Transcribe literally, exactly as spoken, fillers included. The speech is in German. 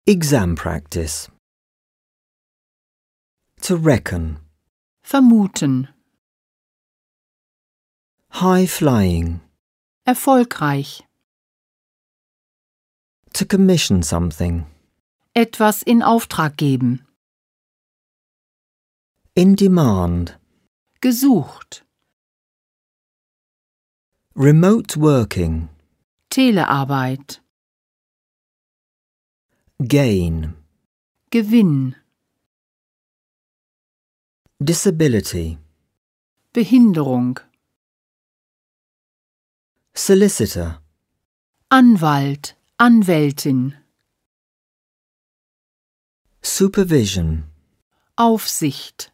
Exam practice. To reckon. Vermuten. High flying. Erfolgreich. To commission something. Etwas in Auftrag geben. In demand. Gesucht. Remote working. Telearbeit. Gain. Gewinn. Disability. Behinderung. Solicitor. Anwalt. Anwältin. Supervision. Aufsicht.